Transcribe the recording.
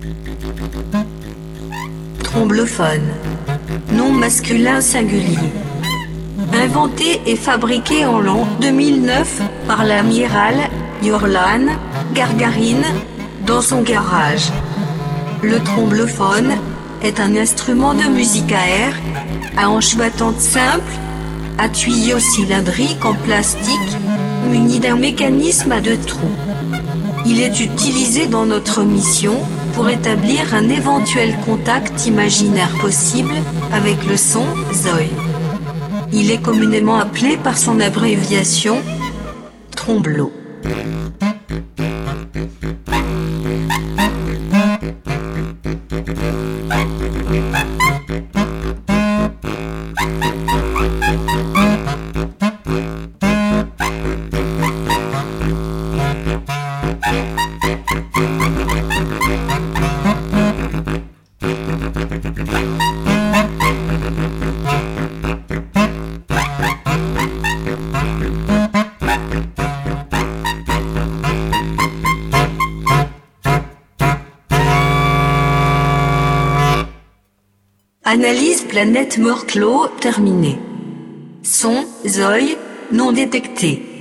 Tromblophone. Nom masculin singulier. Inventé et fabriqué en l'an 2009 par l'amiral Yorlan Gagarin dans son garage. Le tromblophone est un instrument de musique à air, à hanche battante simple, à tuyau cylindrique en plastique, muni d'un mécanisme à 2 trous. Il est utilisé dans notre mission pour établir un éventuel contact imaginaire possible avec le son ZOI. Il est communément appelé par son abréviation tromblo. Analyse planète Morclo terminée. Son, ZOI, non détecté.